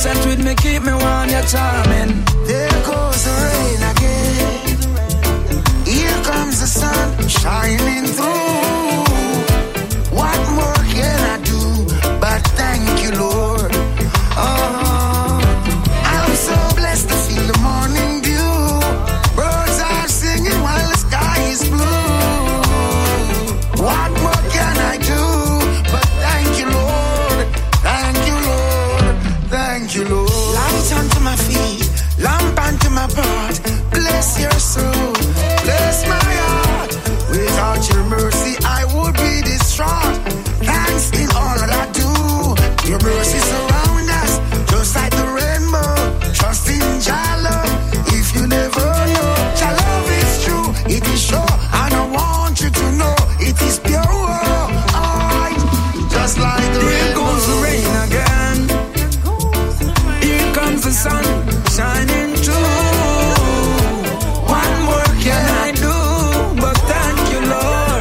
set with me, keep me warm, you're charming. There goes the rain again. Here comes the sun shining through. What more can I do but thank you, Lord? Oh, I'm so blessed to feel the morning dew. Birds are singing while the sky is blue. What more can I do but thank you, Lord? Thank you, Lord. Thank you, Lord. Light unto my feet, lamp unto my path. Bless your soul, bless my heart. Without your mercy, I would be distraught. Thanks in all that I do. Your mercy surround us, just like the rainbow. Trust in Jah love, if you never know. Jah love is true, it is sure, and I want you to know it is pure. Alright, just like the rainbow. Here goes the rain again. Here comes the sun shining through. What more can I do but thank you, Lord?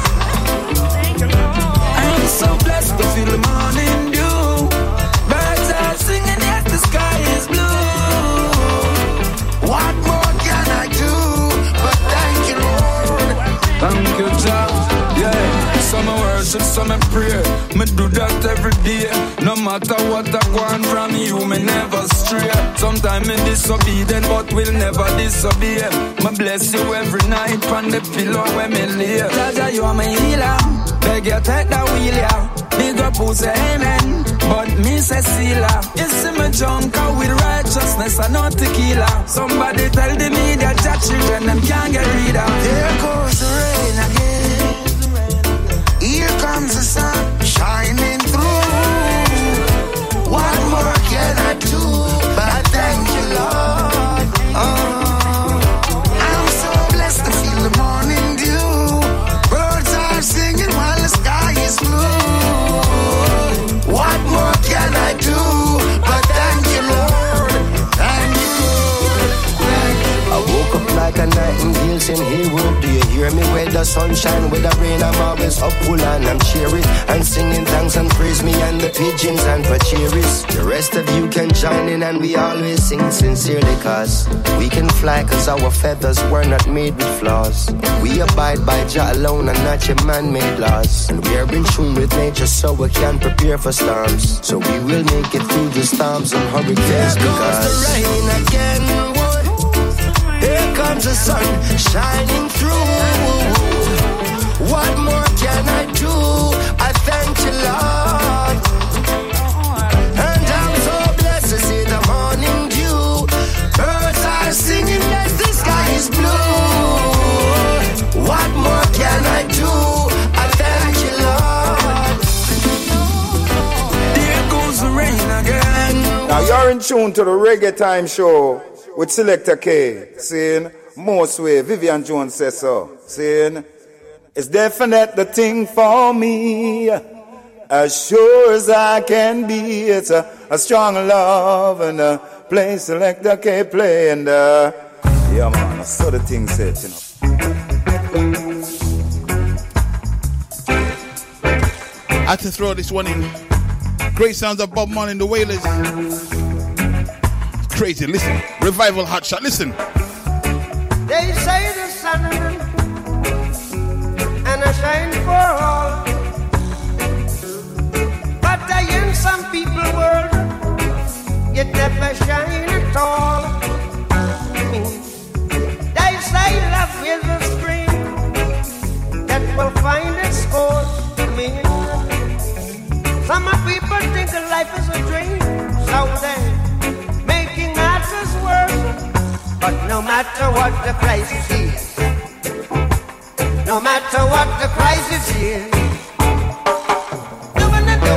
I'm so blessed to feel the morning dew. Birds are singing, yes, the sky is blue. What more can I do but thank you, Lord? Thank you, Jah. Yeah, some I worship, some I pray. Me do that every day. No matter what I want from you, me never stray. Sometimes me disobedient, but will never disobey. Me bless you every night on the pillow where me lay. Jah, you are my healer. Beg you take the wheel, yeah. Big up who say amen, but me say sealer. You see me drunk out with righteousness and not tequila. Somebody tell the media that children them can't get rid of. There goes the rain again. Here comes the sun shining through. What more can I do but thank you, Lord? Oh, I'm so blessed to feel the morning dew. Birds are singing while the sky is blue. What more can I do but thank you, Lord? Thank you, Lord. I woke up like a nightingale saying, hey, world, do you hear me? Where the sunshine, with the rain, I'm always up full and I'm cheery and singing thanks and praise me and the pigeons and for cherries. The rest of you can join in and we always sing sincerely, cause we can fly cause our feathers were not made with flaws. We abide by Jah alone and not your man-made laws. And we are in tune with nature so we can prepare for storms. So we will make it through the storms and hurricanes. There goes the rain again. Here comes the sun shining through. What more can I do? I thank you, Lord. And I'm so blessed to see the morning dew. Birds are singing, yes, the sky is blue. What more can I do? I thank you, Lord. There goes the rain again. Now you're in tune to the Reggae Time Show with Selector K, saying, most way, Vivian Jones says so, saying, it's definite the thing for me, as sure as I can be, it's a strong love and a play Selector K play, and yeah man, that's so the thing said, you know. I had to throw this one in. Great sounds of Bob Marley and the Wailers. Crazy, listen. Revival hot shot, listen. They say the sun and I shine for all, but in some people world it never shine at all. They say love is a spring that will find its course. Some people think that life is a dream, so they but no matter what the crisis is, no matter what the crisis is, doing it.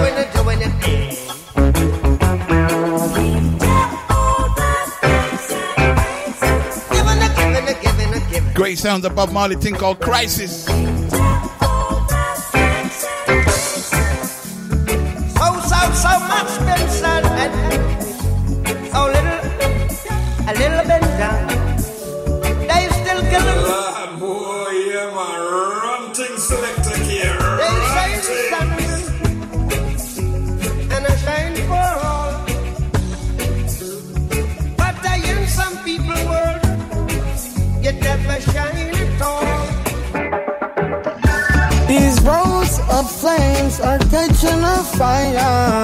Giving it. Great sounds of Bob Marley, thing called Crisis. So much been said and so little, a little bit down. They still killing. Boy, yeah, man, run things Selector here. They say the sun and I shine for all, flames are catching a fire.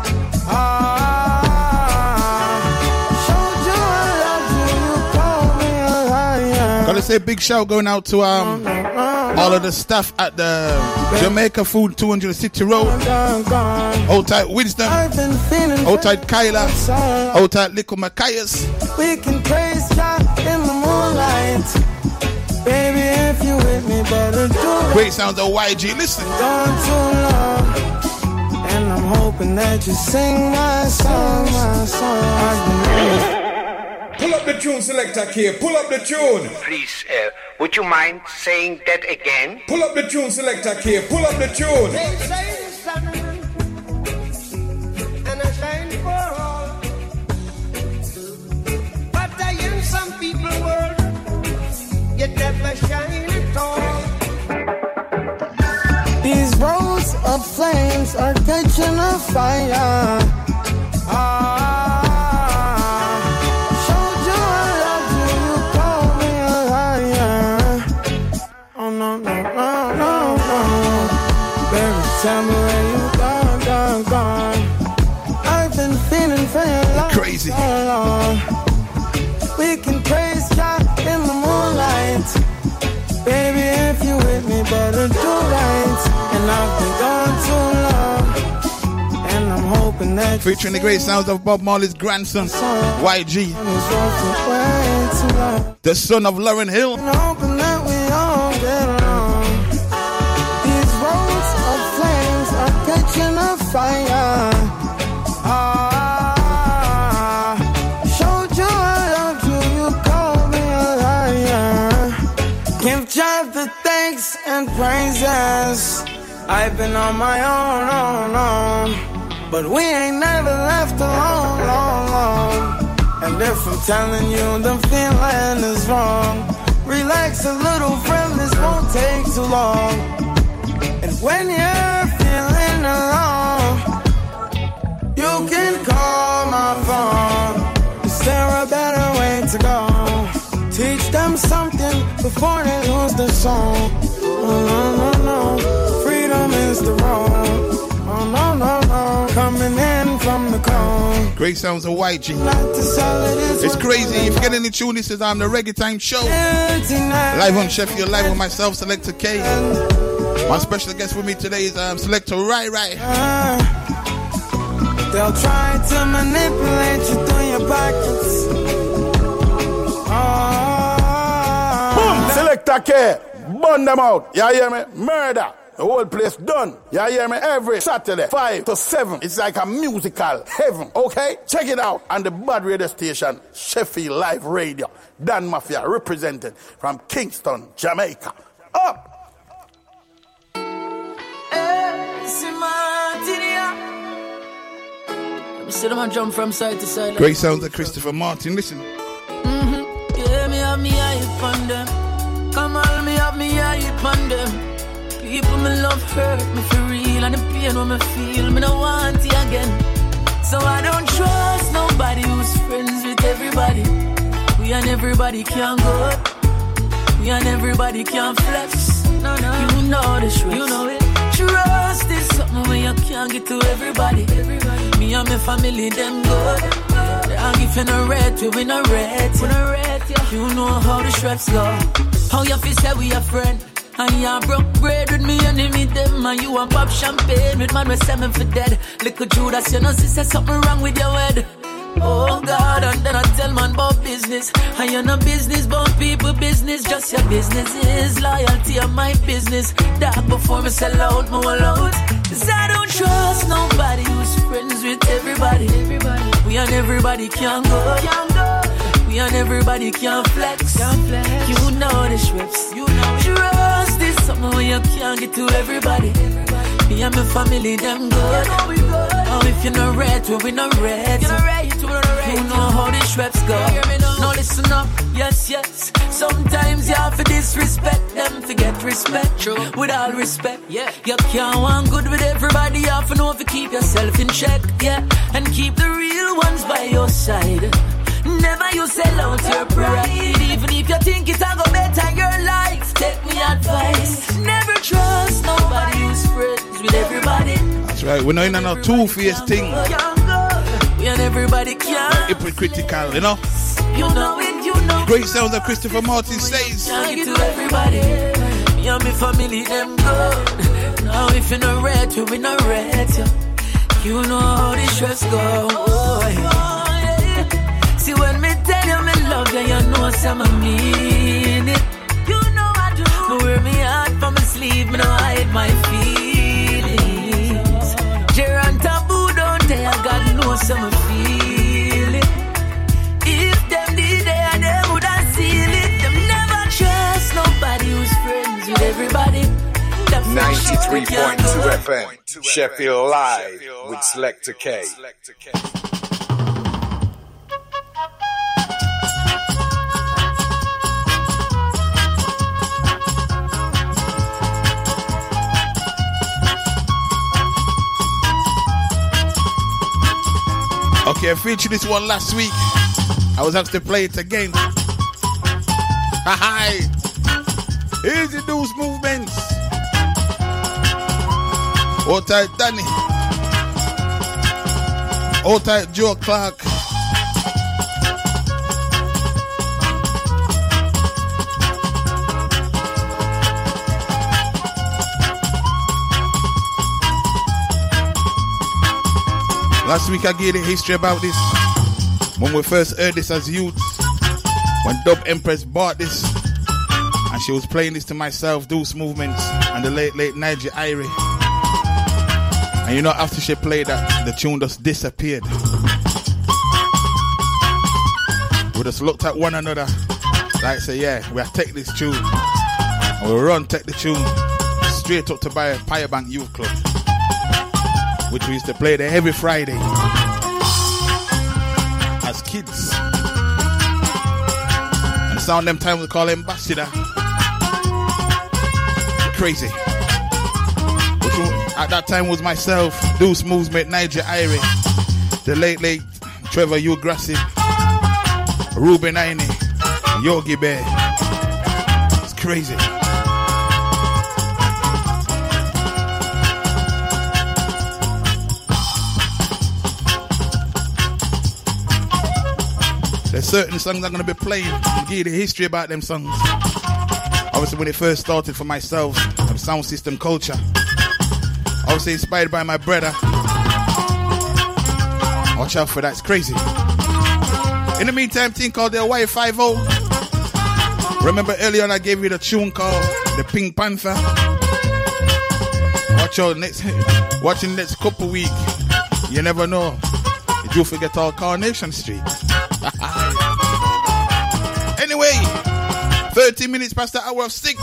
Showed you I love you, you call me a liar. Gotta say big shout going out to all of the staff at the Jamaica Food 200 City Road. Hold tight Wisdom, hold tight Kyla, hold tight Little Macias. We can praise God in the moonlight. Baby, if you with me, better do it. Great sounds of YG, listen. Gone too long, and I'm hoping that you sing my song, my song. Pull up the tune, Selector K. Pull up the tune. Please, would you mind saying that again? Pull up the tune, Selector K. Pull up the tune. They say the sun and I shine for all. But I in some people world, you never shine at all. These roads of flames are catching a fire. Showed you I love you, you call me a liar. Oh no, no, no, no, no. Baby, tell me where you gone. I've been feeling for your love Crazy. so long. We can praise God in the moonlight. Baby, if you with me, better do right. And I've been gone too long, and I'm hoping that Featuring the great sounds of Bob Marley's grandson, YG, the son of Lauryn Hill. and hoping that we all get along. These roads of flames are catching a fire. Showed you I loved you, you called me a liar. Give God the thanks and praises. I've been on my own, but we ain't never left alone. And if I'm telling you the feeling is wrong, relax a little, friend, this won't take too long. And when you're feeling alone, you can call my phone. Is there a better way to go? Teach them something before they lose their soul. No. Freedom is the road. Oh, no. Coming in from the cold. Great sounds of YG. It's crazy. If you get any tune, this is the Reggae Time Show. Live on Sheffield, live with myself, Selector K. My special guest with me today is Selector Rai. They'll try to manipulate you through your pockets. Boom! Selector K, burn them out. You hear me? Murder. The whole place done. You hear me? Every Saturday, 5 to 7. It's like a musical heaven. Okay? Check it out on the Bad Radio Station, Sheffield Live Radio. Dan Mafia represented from Kingston, Jamaica. Up! See them jump from side to side. Great sounds of Christopher Martin. Listen. Yeah, me have me eye on them. Come on, me have me eye on them. People me love hurt me for real, and the pain when me feel me no want it again. So I don't trust nobody who's friends with everybody. We and everybody can go. We and everybody can flex. No. You know the truth. You know it. Trust is something where you can't get to everybody. Me and my family, them good. I'll give you no red, we no red. You know how the straps go. How you feel say we a friend. And you broke bread with me enemy them. And you a pop champagne with man we send me for dead. Little Judas, you know sister something wrong with your head. Oh God, and then I tell man about business. And you know business about people business. Just your business is loyalty of my business. Dark before me sell out, more loud. Cause I don't trust nobody who's friends with everybody. We and everybody can go. We and everybody can flex. You know the strips. You know trust is something where you can't get to everybody. Me and my family, them good. Oh, if you're not red, we no red. You know how the straps go. Now listen up, yes. Sometimes you have to disrespect them, forget respect. True. With all respect, yeah. You can't want good with everybody. You have to know if you keep yourself in check, yeah. And keep the real ones by your side. Never you sell out your pride. Even if you think it'll go better your life, take me advice. Never trust nobody who's friends with everybody. Like, we're not in a two-faced thing. And everybody can. Hypocritical, you know? You know it, you know. Great sounds that Christopher Martin says. Thank you to everybody. Me and my family, them good. Now if you're not red, you will not red. You know how the stress go. See when me tell you me love you, you know some I mean it. You know I do. Me wear me heart from my sleeve, me no hide my feelings. Gerard Taboo don't tell God knows some I feel it. If them did there, they would have seen it. Them never trust nobody who's friends with everybody. 93.2 FM, Sheffield Live with Selector K. Okay, I featured this one last week. I was asked to play it again. Hi. Easy Deuce Movements. Hold tight Danny. Hold tight Joe Clark. Last week I gave the history about this. When we first heard this as youths. When Dub Empress bought this. And she was playing this to myself, Deuce Movements, and the late Nigel Irie. And you know, after she played that, the tune just disappeared. We just looked at one another, like say, yeah, we'll take this tune. And we'll run, take the tune, straight up to Pirebank Youth Club, which we used to play there every Friday as kids. And sound them times we call Ambassador. Crazy. At that time was myself, Deuce Movement, Nigel Irie, the late Trevor Hugh Grassi, Ruben Aine, Yogi Bear. It's crazy. There's certain songs I'm going to be playing and give you the history about them songs. Obviously when it first started for myself, the sound system culture. Obviously inspired by my brother. Watch out for that, it's crazy. In the meantime, thing called the Y50. Remember earlier on I gave you the tune called the Pink Panther. Watch out watching the next couple weeks. You never know. Did you forget all Coronation Street? Anyway, 30 minutes past the hour of 6.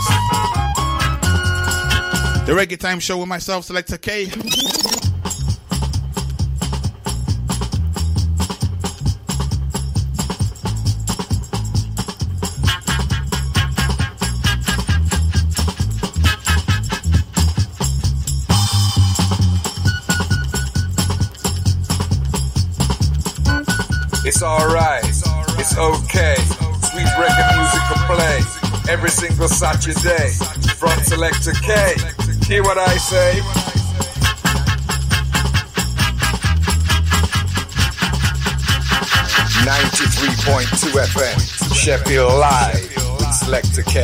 The Reggae Time Show with myself, Selector K. It's alright, it's okay. Sweet reggae music will play every single Saturday from Selector K. Hear what I say? .2 FM, Sheffield Live with Selector K.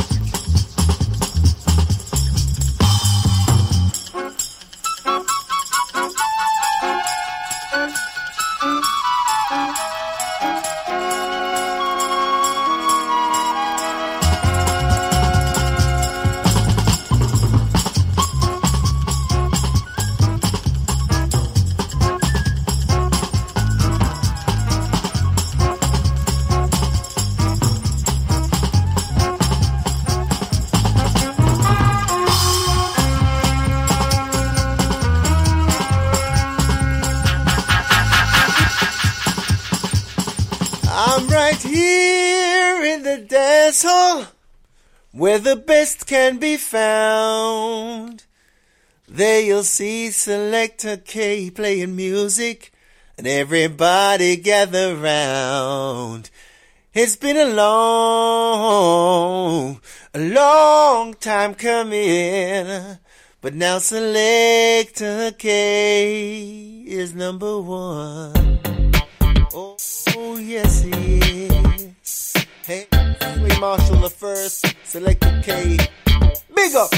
Where the best can be found. There you'll see Selector K playing music and everybody gather round. It's been a long time coming, But now Selector K is number one. Oh, yes he is. Hey, Free Marshall the First, Selector K. Big up.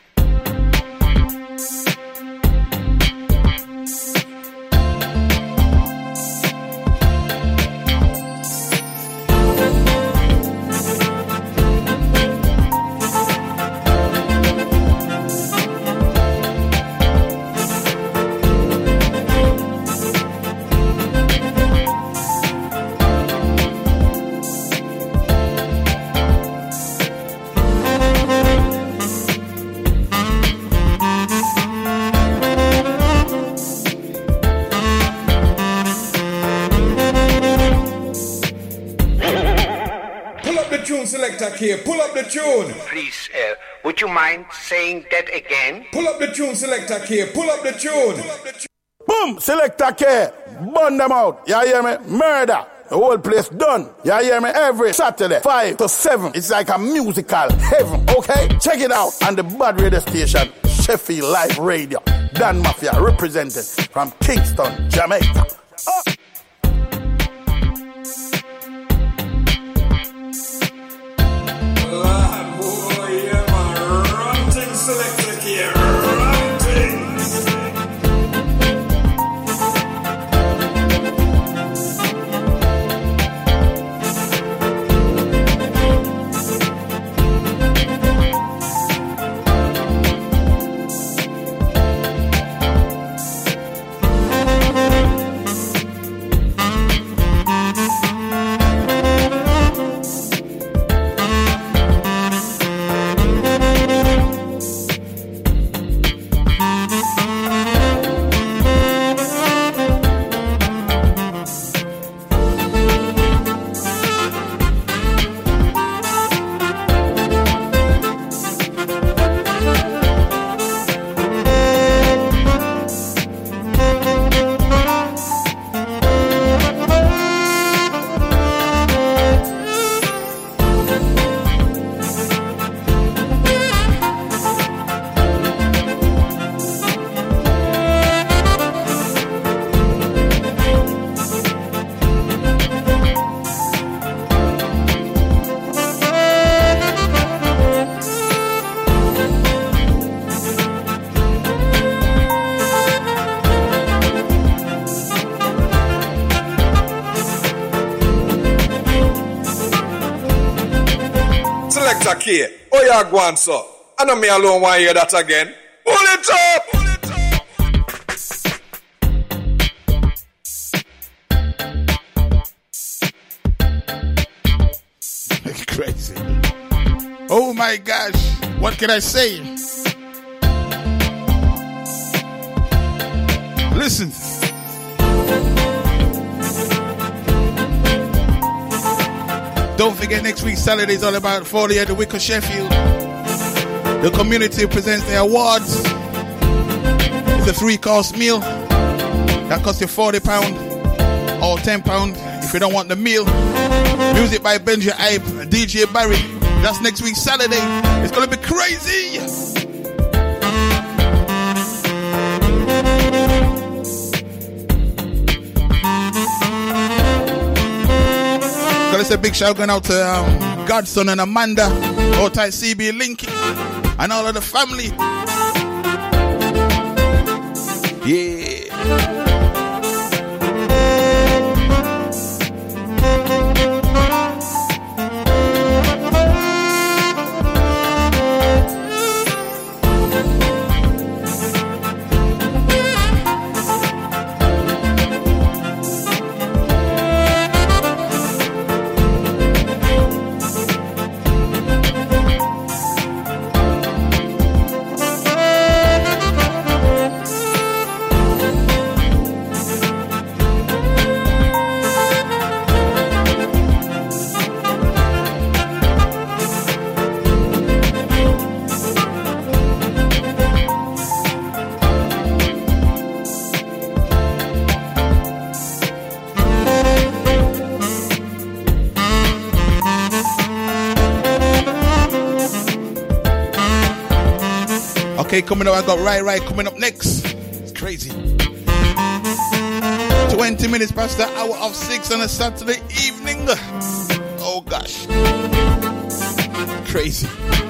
Selector K, pull up the tune. Please, would you mind saying that again? Pull up the tune, Selector K, pull up the tune. Boom, Selector K, burn them out. You hear me? Murder. The whole place done. You hear me? Every Saturday, 5 to 7. It's like a musical heaven, okay? Check it out on the Bad Radio Station, Sheffield Live Radio. Dan Mafia represented from Kingston, Jamaica. Oh. K, oh yeah, go on, so. I know me alone want to hear that again. Pull it up! Crazy. Oh my gosh, what can I say? Listen. Don't forget, next week Saturday is all about 40 at the Wicker Sheffield. The community presents their awards. It's a 3-course meal that costs you £40 or £10 if you don't want the meal. Music by Benji Ibe, DJ Barry. That's next week Saturday. It's gonna be crazy. Let's say a big shout going out to Godson and Amanda, Outside CB Linky, and all of the family. Yeah. K coming up. I got Rai coming up next. It's crazy. 20 minutes past the hour of 6 on a Saturday evening. Oh gosh. Crazy.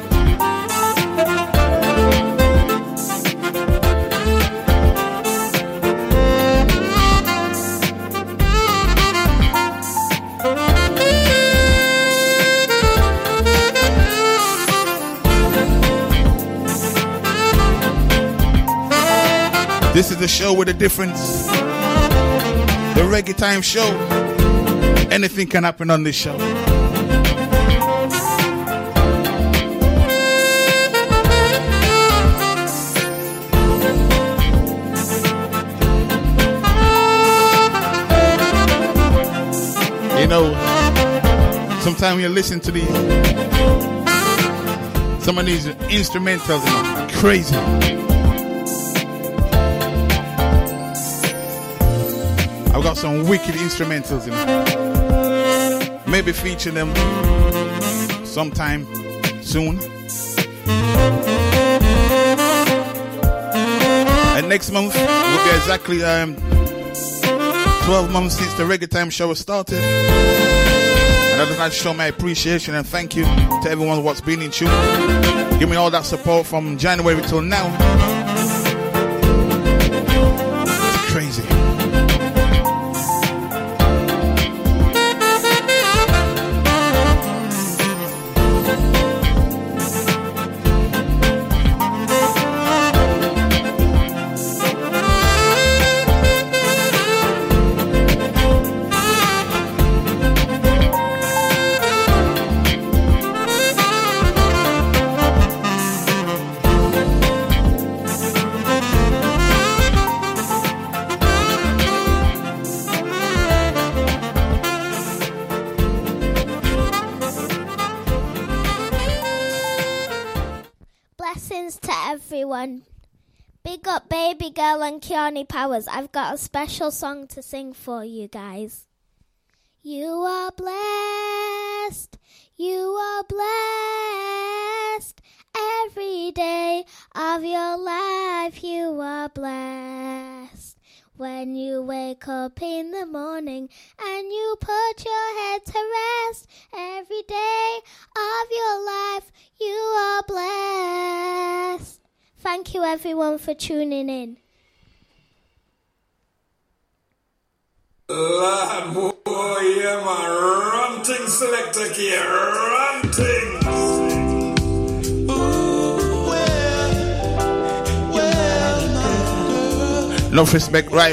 This is the show with a difference. The Reggae Time Show. Anything can happen on this show. You know, sometimes when you listen to these, some of these instrumentals, you know, crazy. I've got some wicked instrumentals, you know. Maybe feature them sometime soon. And next month will be exactly 12 months since the Reggae Time Show started. And I'd like to show my appreciation and thank you to everyone who's been in tune. Give me all that support from January till now. It's crazy. Big up Baby Girl and Keani Powers. I've got a special song to sing for you guys. You are blessed. You are blessed. Every day of your life you are blessed. When you wake up in the morning and you put your head to rest, every day of your life you are blessed. Thank you everyone for tuning in. Lad boy, yeah man, ranting selector here, ranting. Enough respect, Rai.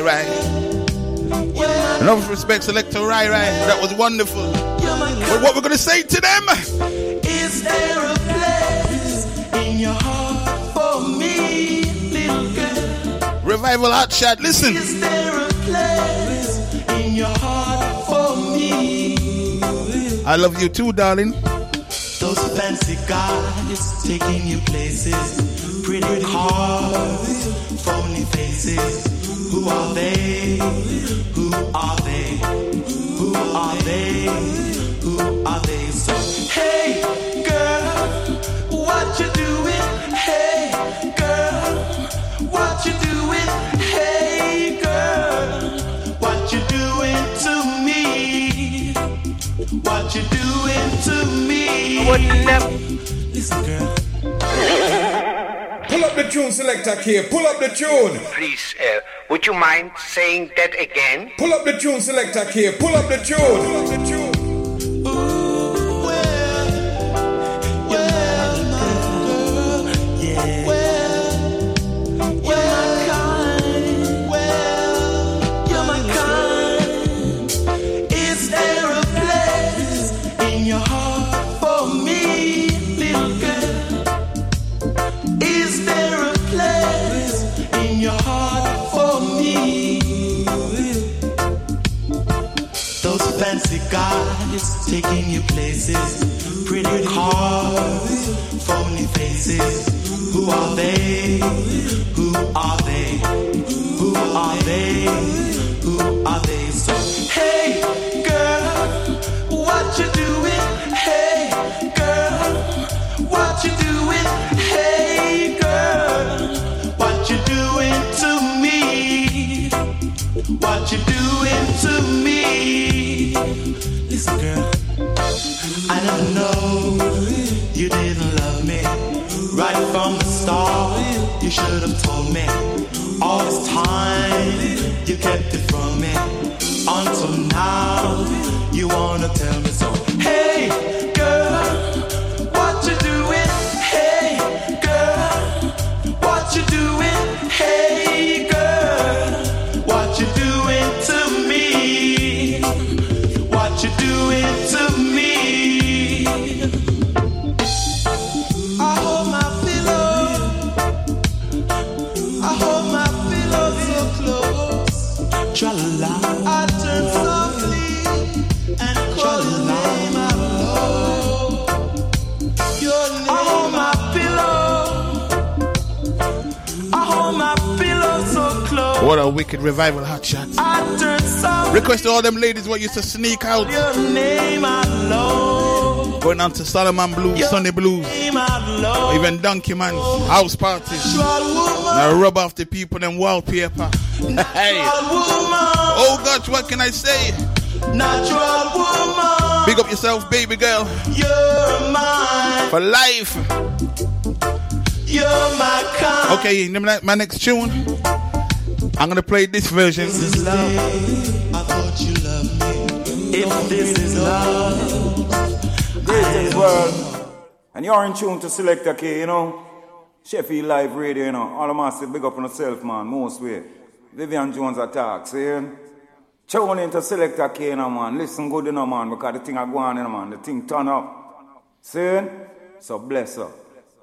Enough respect, Selector Rai. That was wonderful. But what we're going to say to them? Is there a place in your heart for me, little girl? Revival Hot Shot, listen. Is there a place in your heart for me? I love you too, darling. Those fancy guys taking you places, pretty cars, phony faces. Who are they? Who are they? Who are they? Who are they? So, hey, girl, what you doing? Hey, girl, what you doing? Hey, girl, what you doing to me? What you doing to me? Listen, girl. Pull up the tune, Selector K. Pull up the tune. Please, would you mind saying that again? Pull up the tune, Selector K. Pull up the tune. Pull up the tune. Fancy guys taking you places, pretty cars, phony faces. Who are they? Who are they? Who are they? Who are they? So, hey, girl, what you doing? Hey, girl, what you doing? Hey, girl, doing to me? Listen, girl, I never know you didn't love me. Right from the start, you should have told me. All this time, you kept it from me. Until now, you wanna tell me so. Hey, girl, what you doing? Hey, girl, what you doing? Hey, girl, what you doing to me? What you doing to me? I hold my pillow. I hold my pillow so close. Tra-la-la. I turn softly and call your name out loud. Your name. I hold my pillow. I hold my pillow so close. What a wicked revival, hot shot. I turn softly. Request to all them ladies what used to sneak out. Your name out loud. Going on to Solomon Blues, Sunday Blues, or even Donkey Man, house parties. Now rub off the people and wallpaper. Hey. Oh gosh, what can I say? Natural woman. Big up yourself, baby girl. You're mine. For life. You're my kind. Okay, my next tune. I'm gonna play this version. This is love. I thought you loved me. If this is love. Greetings, world. And you're in tune to Selector K, you know. Sheffield Live Radio, you know. All the massive big up on yourself, man. Most way. Vivian Jones attack, see? Tune into Selector K, you know, man. Listen good, you know, man. Because the thing are going, you know, man. The thing turn up. See? So bless up.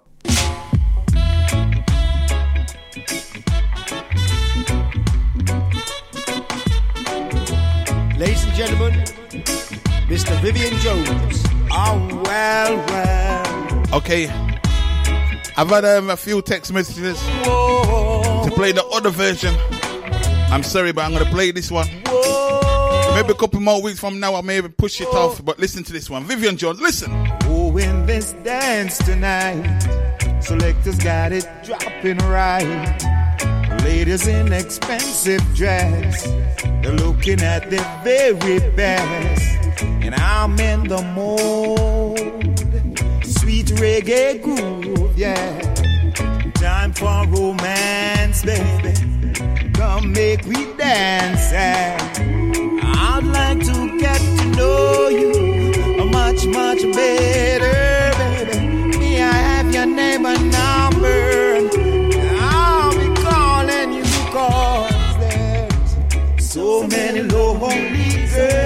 Ladies and gentlemen, Mr. Vivian Jones. Oh, well. Okay. I've had a few text messages to play the other version. I'm sorry, but I'm going to play this one. Maybe a couple more weeks from now, I may even push it off, but listen to this one. Vivian Jones, listen. Oh, in this dance tonight, selectors got it dropping right. Ladies in expensive dress, they're looking at their very best. And I'm in the mood, sweet reggae groove, yeah. Time for romance, baby. Come make we dance, yeah. I'd like to get to know you much, much better, baby. Me, I have your name and number. I'll be calling you 'cause there's so many lonely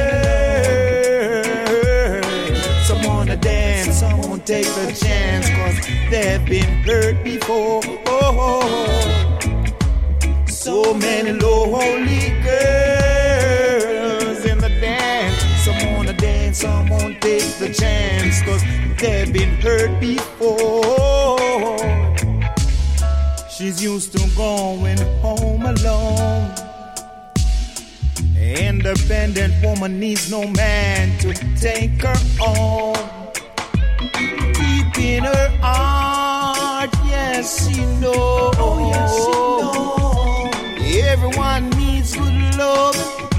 girls. Some wanna dance, some won't take the chance 'cause they've been hurt before. So many lonely girls in the dance. Some wanna dance, some won't take the chance 'cause they've been hurt before. She's used to going home alone. Independent woman needs no man to take her on. Deep in her heart, yes, she knows. Oh, yes, she knows. Everyone needs good love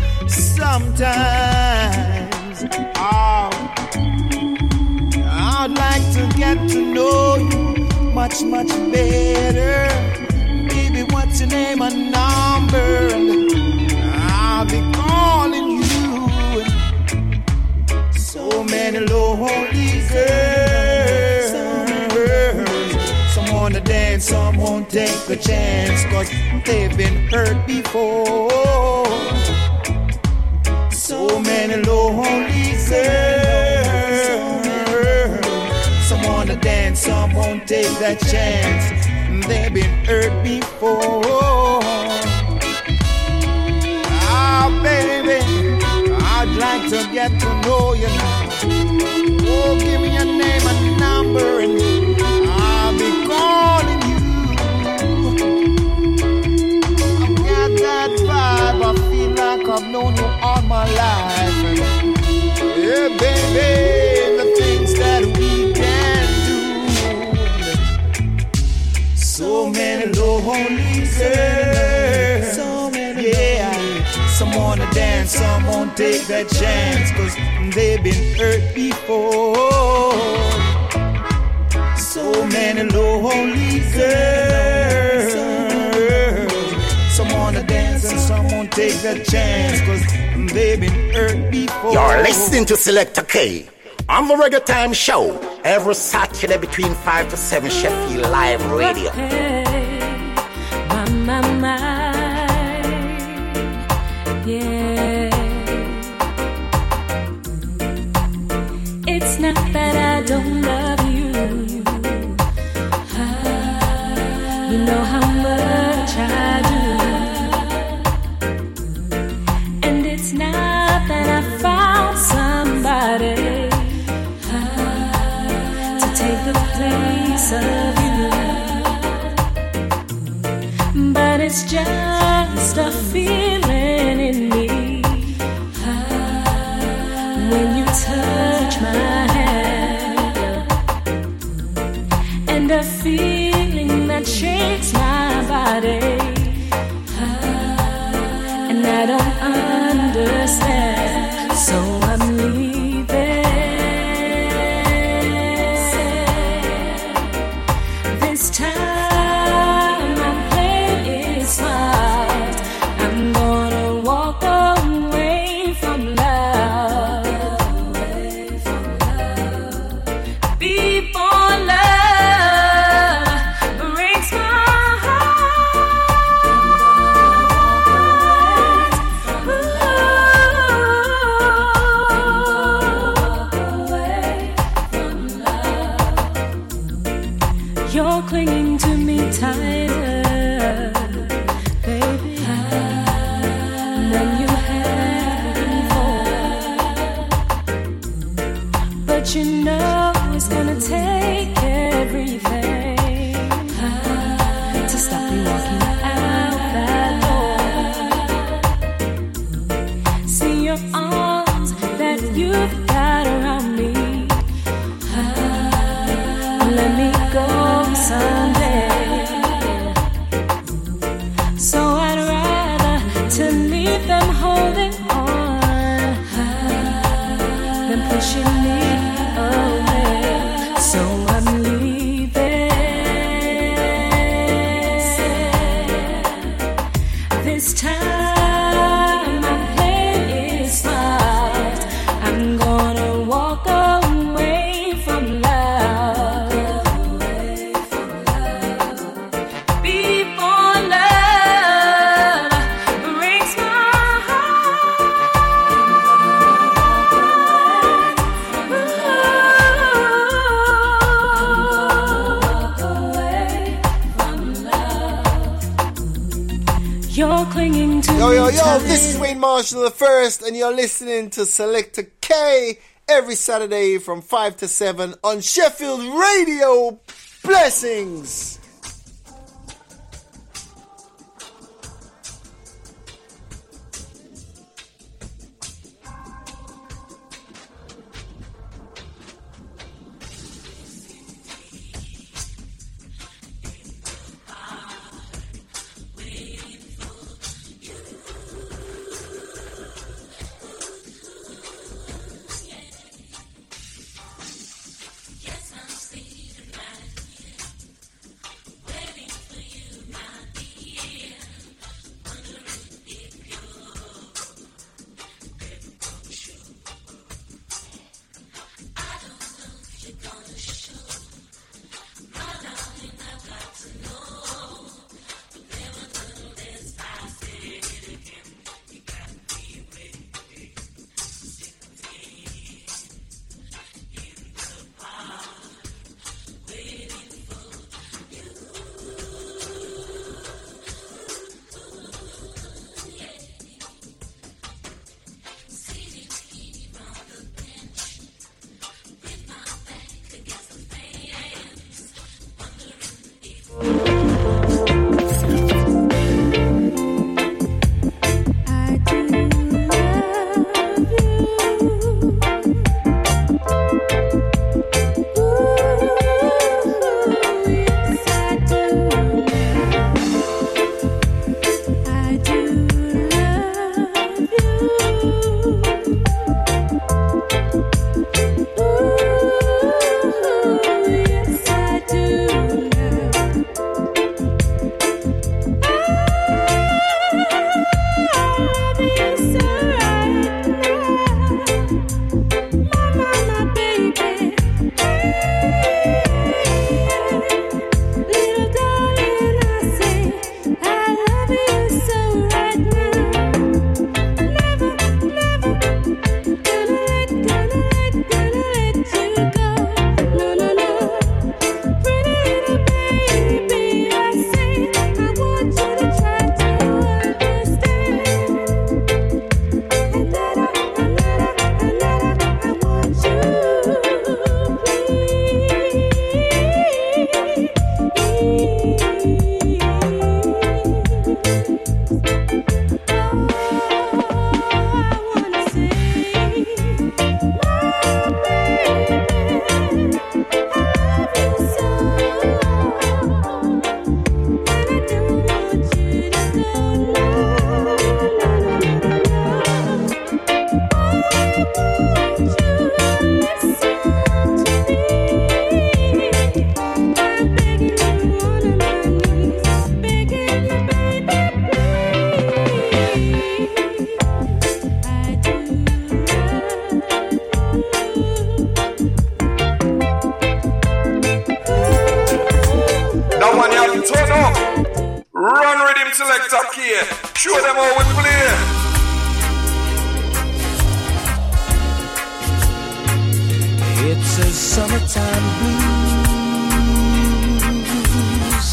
sometimes. Oh, I'd like to get to know you much, much better. Baby, what's your name and number? I'll be calling you. So many lonely girls. Some wanna dance, some won't take the chance 'cause they've been hurt before. So many lonely girls. Some wanna dance, some won't take that chance. They've been hurt before. Ah, baby, I'd like to get to know you now. Oh, give me your name and number and I'll be calling you. I've got that vibe, I feel like I've known you all my life. And yeah, baby, the things that we can do. So many lonely girls. So many, yeah. Some wanna dance. dance, some won't take that chance, cause they've been hurt before. So many lonely girls, some wanna dance and some won't take that chance, cause they've been hurt before. You're listening to Selector K on the Reggae Time Show, every Saturday between 5 to 7, Sheffield Live Radio. My, yeah. It's not that I don't love you. You know how much I do. And it's not that I found somebody to take the place of you. But it's just a feeling in me when you touch my hand, and a feeling that shakes my body, and I don't understand, so I'm leaving. This time my plan is smart. I'm gonna walk away from love. Before love breaks my heart. You're clinging to me tighter, baby, than you have before. But you know it's gonna take everything to stop me walking out that door. See your arms that you've got around me. Let me go someday. So I'd rather to leave them holding on than pushing me away. So I'm leaving. This time my plan is smart. I'm gonna walk away from love. Before love breaks my heart. You're clinging to Yo, me yo, yo, tight. this is Wayne Marshall the First, and you're listening to Selector K every Saturday from 5 to 7 on Sheffield Radio. Blessings! Show them how we play. It's a summertime blues.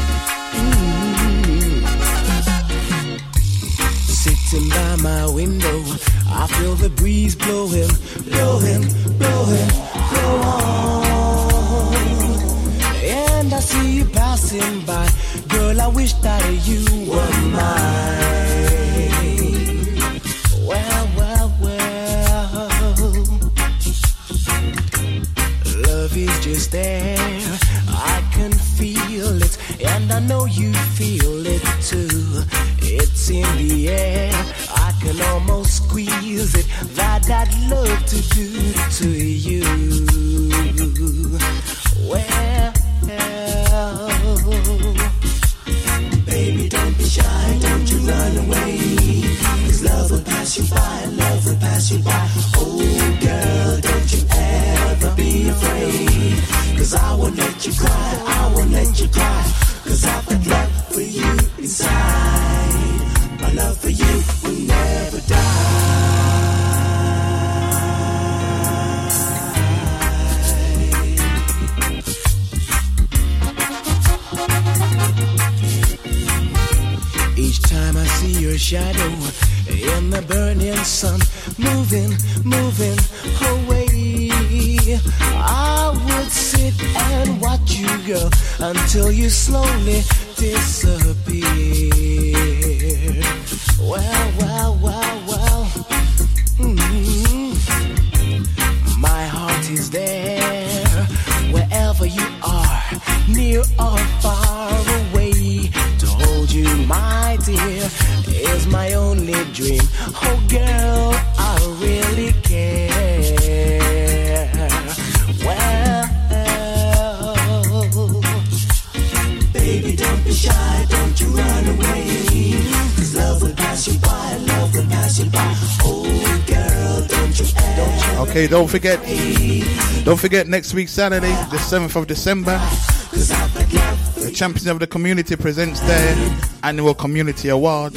Sitting by my window, I feel the breeze blowing, blowing, blowing, blow on. And I see you passing by. Girl, I wish that you were mine. Well, well, well. Love is just there. I can feel it, and I know you feel it too. It's in the air. I can almost squeeze it. That I'd love to do to you. Well, baby, don't be shy, don't you run away. 'Cause love will pass you by, love will pass you by. Oh girl, don't you ever be afraid. 'Cause I won't let you cry, I won't let you cry. 'Cause I've got love for you inside. My love for you will never die. Each time I see your shadow in the burning sun, moving, moving away, I would sit and watch you go until you slowly disappear. Well, well, well, well. My heart is there wherever you are, near or far away. To hold you, my dear, is my only dream. Oh girl, I really care. Well, baby, don't be shy, don't you run away. 'Cause love will pass you by, love will pass you by. Oh girl, don't you ever. Okay, don't forget next week Saturday, the 7th of December, the Champions of the Community presents their annual community awards.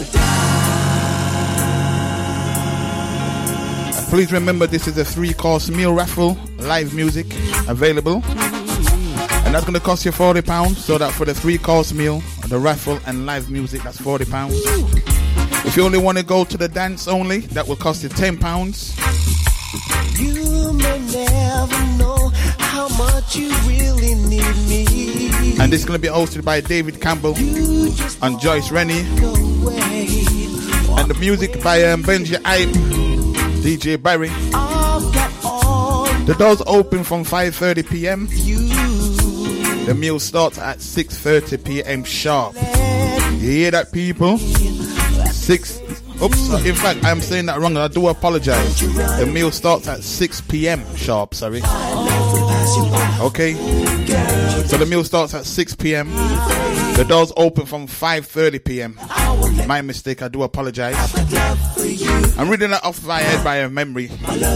Please remember, this is a 3-course meal raffle, live music available, and that's going to cost you £40. So that for the 3-course meal, the raffle and live music, that's £40. If you only want to go to the dance only, that will cost you £10. You may never know how much you really need me. And this is going to be hosted by David Campbell and Joyce Rennie. And the music by Benji Ipe, DJ Barry. The doors open from 5:30 p.m. The meal starts at 6:30 p.m. sharp. You hear that, people? Oops, in fact, I'm saying that wrong. I do apologize. The meal starts at 6 p.m. sharp, sorry. Okay? So the meal starts at 6 p.m. The doors open from 5:30 p.m. My mistake, I do apologize. I'm reading that off my head by memory.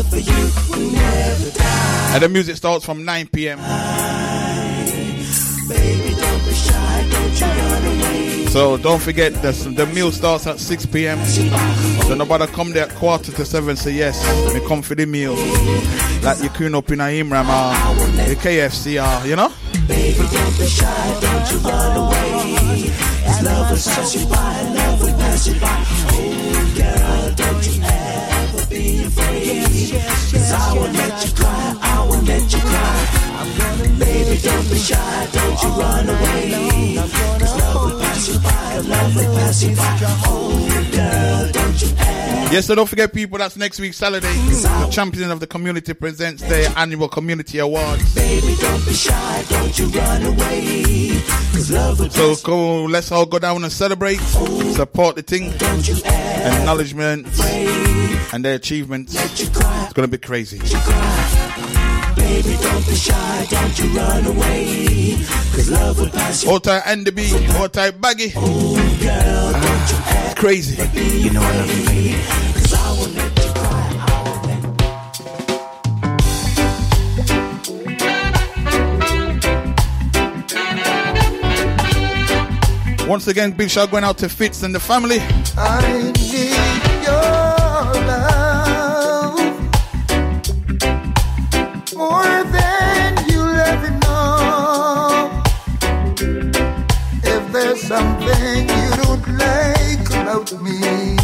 And the music starts from 9 p.m. So don't forget, the meal starts at 6 p.m. So nobody come there at 6:45 say yes, me come for the meal. Like you queen up in a Imram or the KFC or, you know? Baby, don't be shy, don't you run away. As love will pass you by, love will pass you by. Oh, girl, don't you ever be afraid. Cause I won't let you cry, I won't let you cry. Baby, don't be shy, don't you run away. Cause love will pass you by, love will pass you by. Oh, girl, don't you ever. Yes, so don't forget, people, that's next week, Saturday. The Champion of the Community presents their annual Community Awards. Baby, don't be shy, don't you run away. Cause love will So go, let's all go down and celebrate, support the thing, acknowledgement, and their achievements. It's gonna be crazy. Baby, don't be shy, don't you run away. Cause love will pass you. Hold tight and the beat, hold tight baggy. Oh, girl, don't you ever. Crazy. You know I love you, baby. Cause I won't let you cry. Once again, big shout going out to Fitz and the family. I need your love more than you'll ever know. If there's something you don't like about me,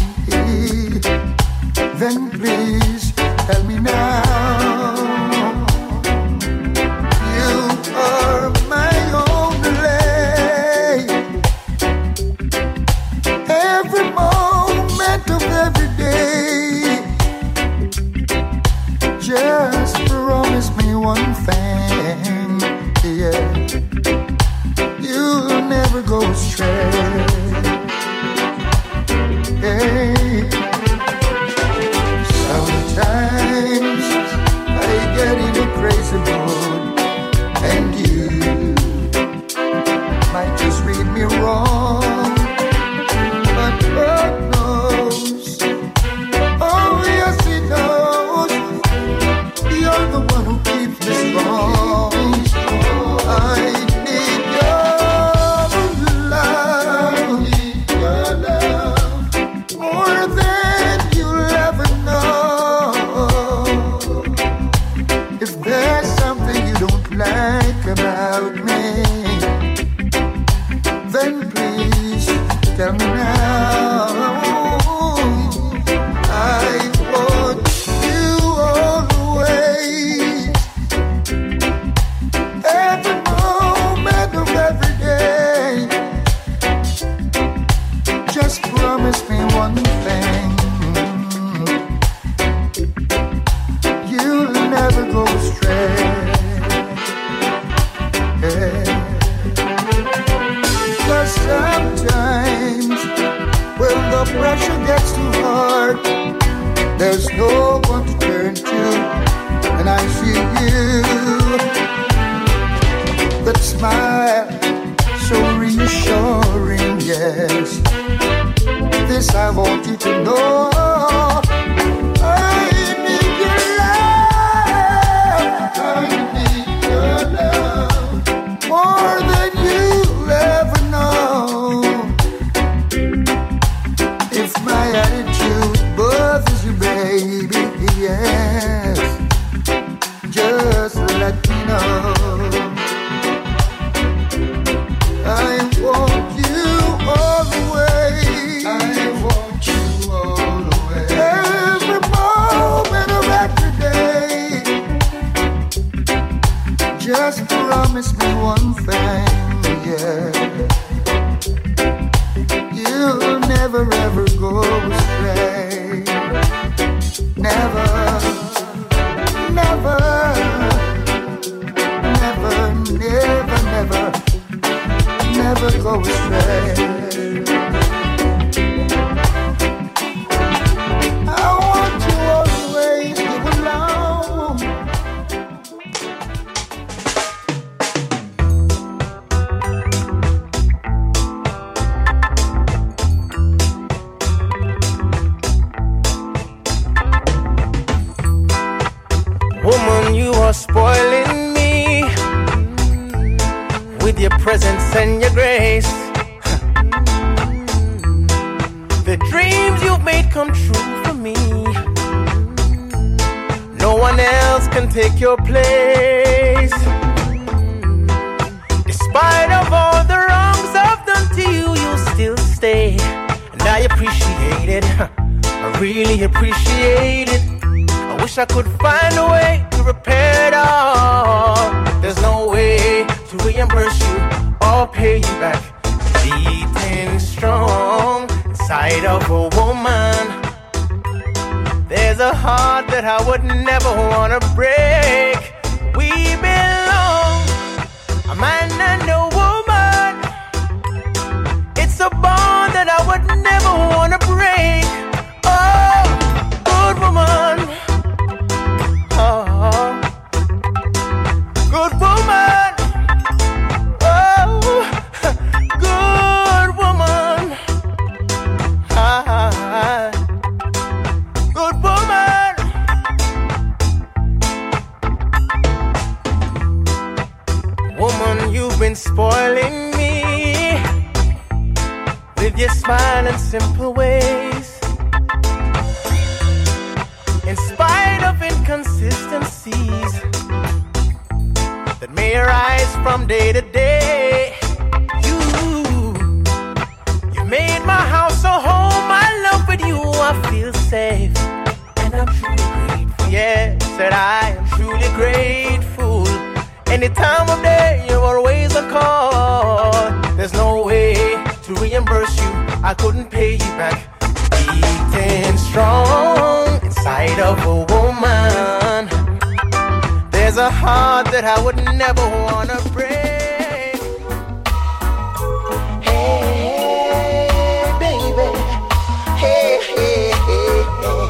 then please tell me now. You are my every moment of every day. Just promise me one thing, yeah. You'll never go astray. Hey. Sometimes I get in a crazy mood, and you might just read me wrong. God knows, oh yes He knows, you're the one who keeps me strong. I need your love more than you'll ever know. If there's something you don't like about me, then please tell me now. Promise me one thing, you'll never go astray. Cause sometimes when the pressure gets too hard, there's no one to turn to, and I see you, that smile so reassuring, yes. This I want you to know. I need your love. I need your love more than you ever know. If my attitude bothers you, baby, yes, just let me know. I want you all the way. I want you all the way. Every moment of every day. Just promise me one thing, yeah. You'll never ever go astray. Never, never, never, never, never, never go astray. for spoiling me with your presence and your grace. The dreams you've made come true for me. No one else can take your place. Despite of all the wrongs I've done to you, you still stay. And I appreciate it. I really appreciate it. I wish I could find a way to repair it all. There's no way to reimburse you or pay you back. Beating strong inside of a woman, there's a heart that I would never want to break. We belong, a man and a woman. It's a bond that I would never want to break. Oh, good woman. Oh, good woman. Oh, good woman. Good woman. Woman, you've been spoiling me with your smile and simple ways. In spite of inconsistencies that may arise from day to day, you made my house a home. I love with you, I feel safe, and I'm truly grateful. Yes, that I am truly grateful. Any time of day, you're always on call. There's no way to reimburse you. I couldn't pay you back. Beating strong inside of a woman, there's a heart that I would never wanna break. Hey, baby. Hey, hey, hey,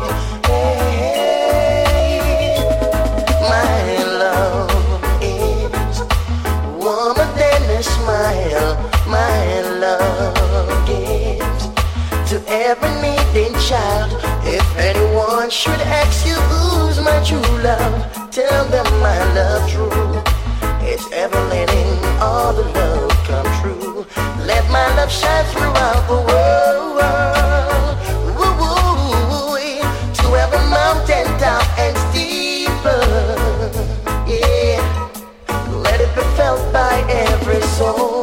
hey. My love is warmer than a smile. My love gives to every needing child. If anyone should ask you who's my true love, tell them my love true. It's ever letting all the love come true. Let my love shine throughout the world. Woo, woo, woo, to every mountain top and steeper. Yeah, let it be felt by every soul.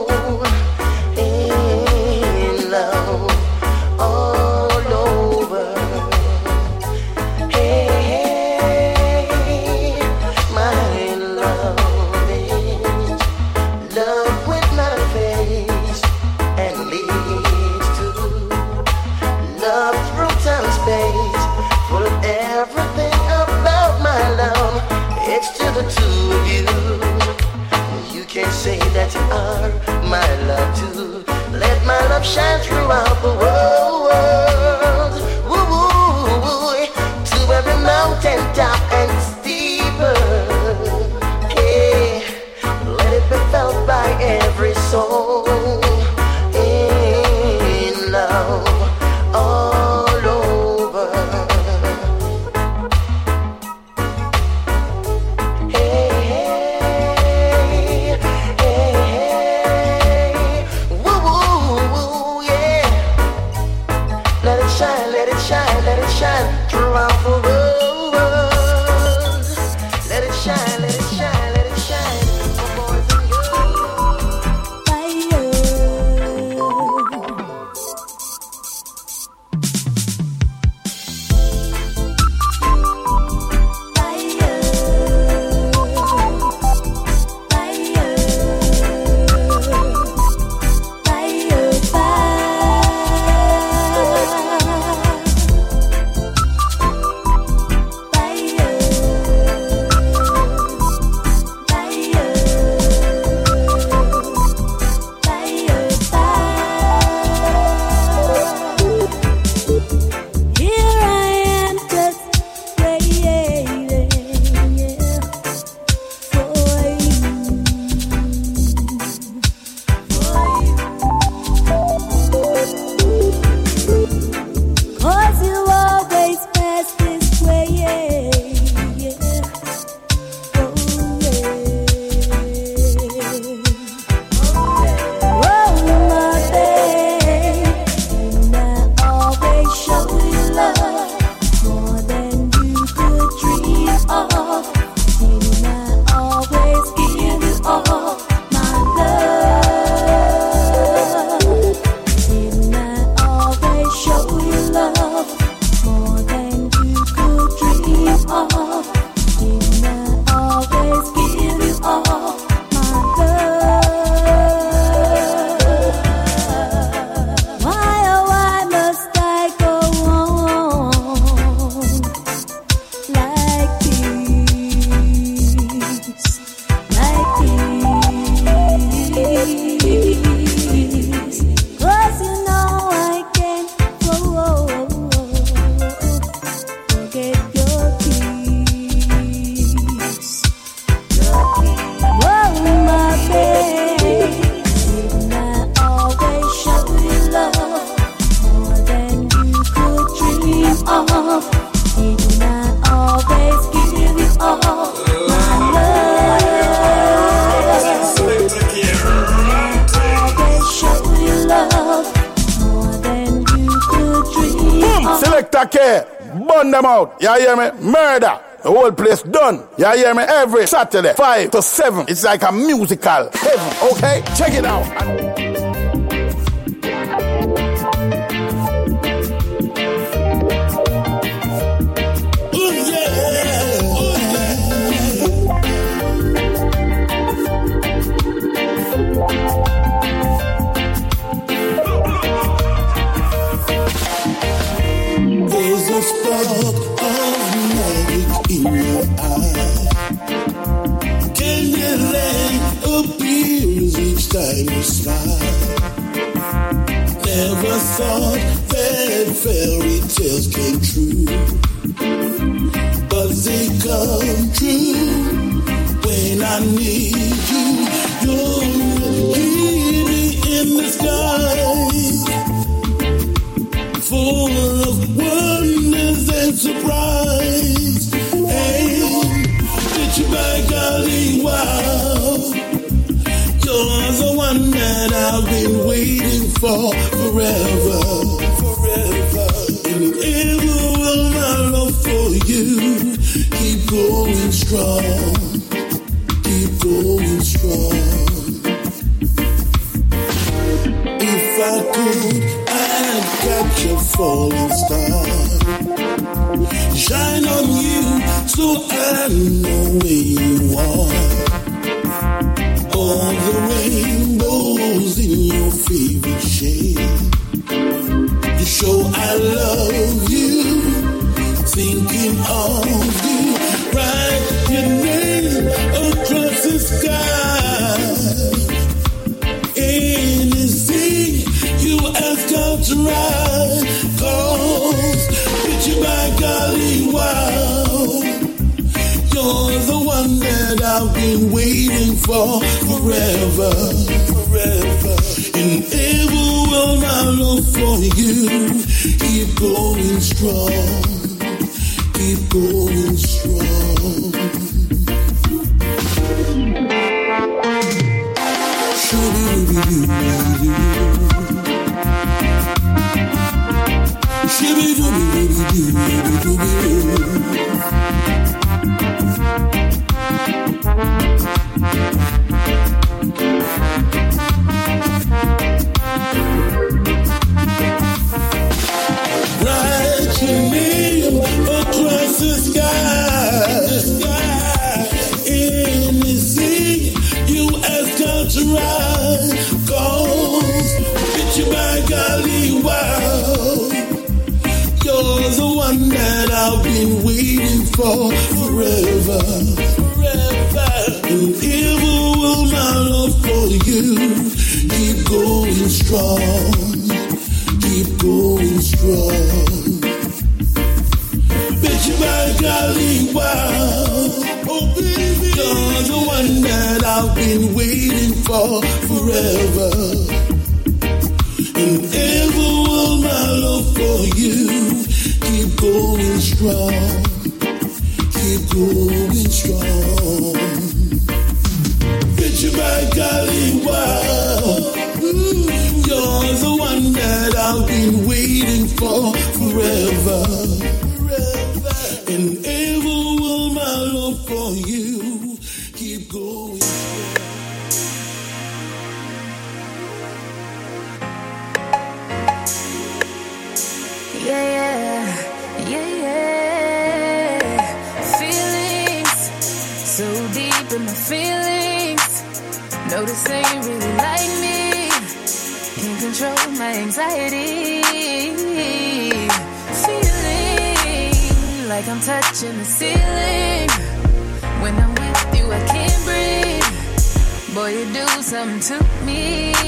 In love all over. Hey, my love is love with not a face and leads to love through time and space. Full of everything about my love. It's to the two of you. You can say that you are my love too. Let my love shine throughout the world. Woo, woo, woo, to every mountain top and steeper. Hey, let it be felt by every soul. In love all over. Hey, hey, hey, hey. Woo, woo, woo, yeah. Let it shine, let it shine, let it shine throughout the world. Selector K, burn them out. You hear me? Murder. The whole place done. You hear me? Every Saturday, 5 to 7. It's like a musical heaven. Okay? Check it out. There's a spark of magic in your eye. Candyland appears each time you smile. Never thought that fairy tales came true, but they come true when I need you. You're me in the sky, full of wonders and surprise. Hey, get you back, golly, wow. You're the one that I've been waiting for forever, forever. And ever will my love for you keep going strong, keep going strong. If I could, I'd catch a falling star, shine on you so I know where you are. All the rainbows in your favorite shade, you show I love you, thinking of you. Write your name across the sky. Anything you ask out to ride, 'cause get you back, golly, wow. You're the one that I've been waiting for forever, forever. And ever will my love for you keep going strong, keep going strong. Write your name across the sky. Anything you ask out to ride, 'cause get you back, golly, wow. You're the one that I've been waiting for forever, forever. And ever will my love for you keep going strong, keep going strong. Bet you back, golly, wow. Oh baby, you're the one that I've been waiting for forever. And ever will my love for you keep going strong, keep going strong. Get you back, golly, wow. You're the one that I've been waiting for forever, forever. And ever will my love for you keep going strong. Yeah. Feelings so deep in my feelings. Notice they ain't really like me. Can't control my anxiety. Feeling like I'm touching the ceiling. When I'm with you, I can't breathe. Boy, you do something to me.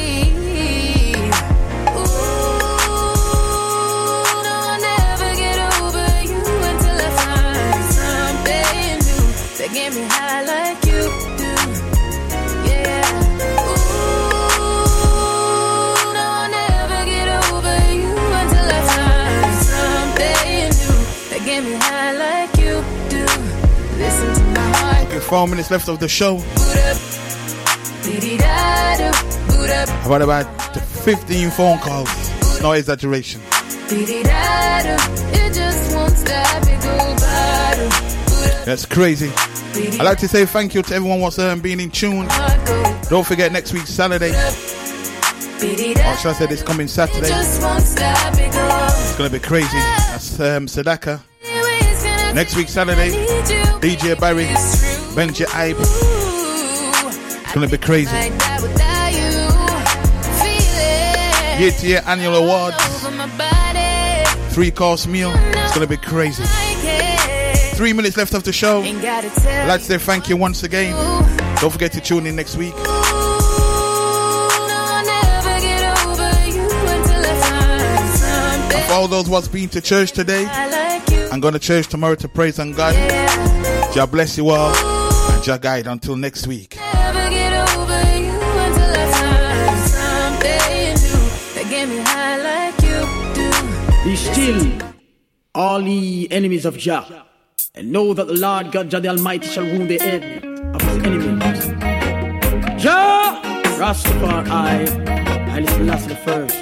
That get me high like you do, yeah. Ooh, no, I'll never get over you until I find something new that get me high like you do. Listen to my heart. Okay, 4 minutes left of the show. About 15 phone calls. No exaggeration. It just won't stop, it go bottom. That's crazy. I'd like to say thank you to everyone who's being in tune. Don't forget next week Saturday. Or should I say this coming Saturday? It's gonna be crazy. That's Sadaka. Next week Saturday, DJ Barry, Benji Ibe. It's gonna be crazy. Year-to-year annual awards, 3-course meal. It's gonna be crazy. 3 minutes left of the show. I'd like to say thank you once again. Don't forget to tune in next week. And for all those who's been to church today, I'm going to church tomorrow to praise on God. Jah bless you all and Jah guide until next week. Be still, all ye enemies of Jah, and know that the Lord God Jah the Almighty shall wound the head of his enemies. Jah, Rastafari, Haile Selassie the first.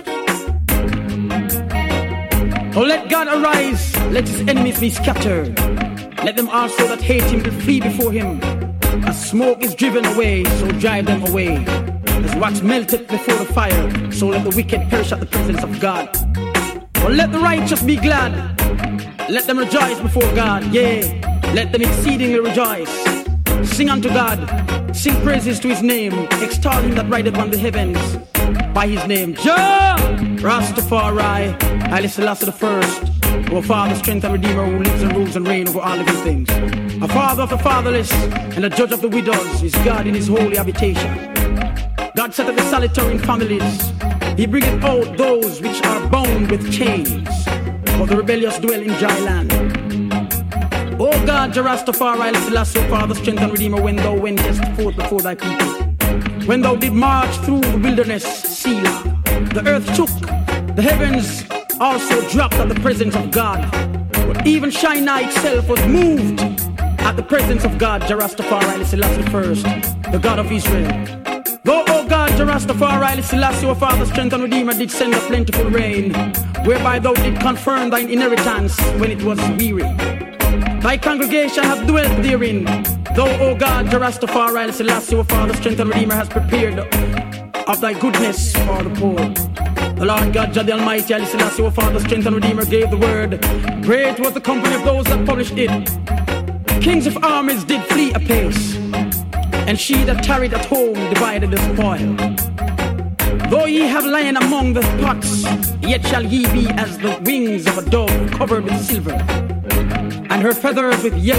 Oh, let God arise, let his enemies be scattered. Let them also that hate him flee before him. As smoke is driven away, so drive them away. As wax melteth before the fire, so let the wicked perish at the presence of God. Oh, let the righteous be glad. Let them rejoice before God, yea, let them exceedingly rejoice. Sing unto God, sing praises to his name, extol him that rideth on the heavens by his name. Jah, Rastafari, Haile Selassie the first, our Father, strength and Redeemer, who lives and rules and reigns over all living things. A Father of the fatherless and a judge of the widows is God in his holy habitation. God setteth the solitary in families. He bringeth out those which are bound with chains. For the rebellious dwell in dry land. O God, Jah Rastafari, Haile Selassie, Father, strength and Redeemer, when thou wentest forth before thy people, when thou did march through the wilderness, Selah, the earth shook, the heavens also dropped at the presence of God. But even Shinar itself was moved at the presence of God, Jah Rastafari, Haile Selassie first, the God of Israel. Though, O God, Jah Rastafari, Haile Selassie, our Father, strength and Redeemer, did send a plentiful rain, whereby thou did confirm thine inheritance when it was weary. Thy congregation hath dwelt therein. Though, O God, Jah Rastafari, Haile Selassie, our Father, strength and Redeemer, has prepared of thy goodness for the poor. The Lord God, Jah the Almighty, Haile Selassie, our Father, strength and Redeemer, gave the word. Great was the company of those that published it. Kings of armies did flee apace, and she that tarried at home divided the spoil. Though ye have lain among the pots, yet shall ye be as the wings of a dove covered with silver, and her feathers with yellow.